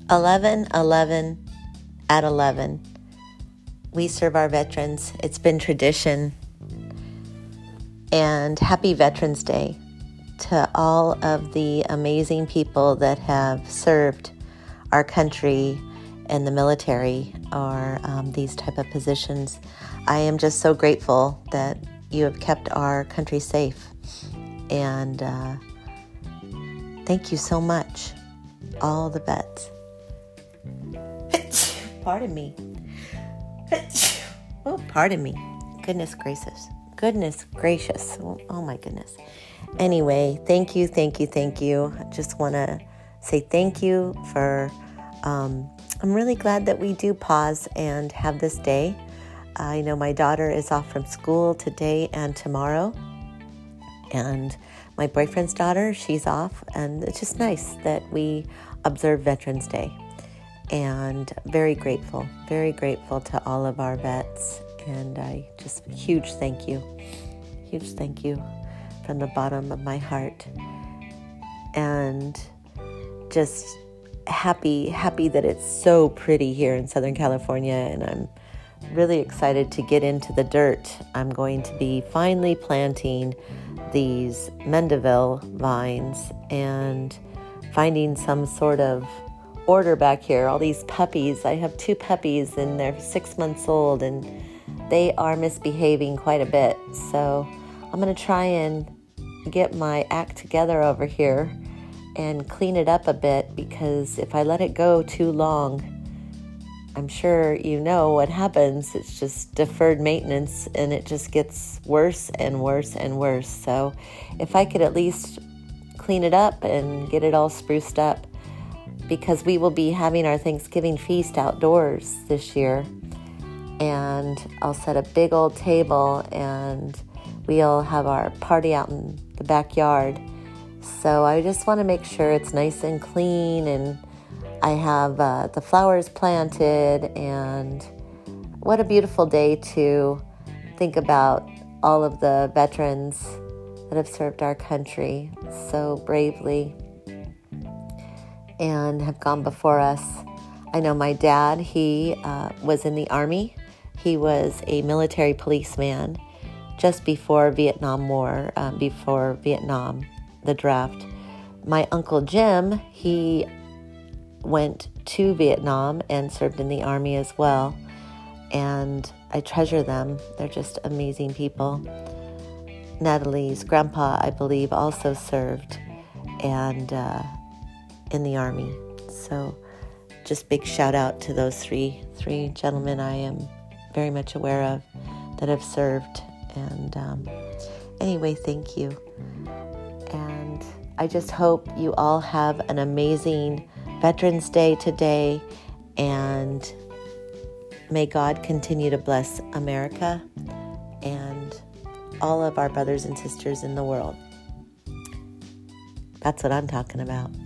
11 at 11. We serve our veterans. It's been tradition. And happy Veterans Day to all of the amazing people that have served our country in the military or these type of positions. I am just so grateful that you have kept our country safe. And thank you so much, all the vets. Pardon me. Oh, pardon me. Goodness gracious. Oh my goodness. Anyway, thank you. I just want to say thank you for, I'm really glad that we do pause and have this day. I know my daughter is off from school today and tomorrow. And my boyfriend's daughter, she's off. And it's just nice that we observe Veterans Day. And very grateful to all of our vets. And I just, huge thank you from the bottom of my heart. And just happy that it's so pretty here in Southern California. And I'm really excited to get into the dirt. I'm going to be finally planting these Mandeville vines and finding some sort of order back here. All these puppies. I have 2 puppies and they're 6 months old and they are misbehaving quite a bit. So I'm going to try and get my act together over here and clean it up a bit, because if I let it go too long, I'm sure you know what happens. It's just deferred maintenance and it just gets worse and worse and worse. So if I could at least clean it up and get it all spruced up, because we will be having our Thanksgiving feast outdoors this year. And I'll set a big old table and we'll have our party out in the backyard. So I just want to make sure it's nice and clean, and I have the flowers planted. And what a beautiful day to think about all of the veterans that have served our country so bravely and have gone before us. I know my dad, he was in the Army. He was a military policeman just before Vietnam War, before Vietnam, the draft. My Uncle Jim, he went to Vietnam and served in the Army as well. And I treasure them. They're just amazing people. Natalie's grandpa, I believe, also served and in the Army. So just big shout out to those three gentlemen I am very much aware of that have served. And anyway, thank you. And I just hope you all have an amazing Veterans Day today, and may God continue to bless America and all of our brothers and sisters in the world. That's what I'm talking about.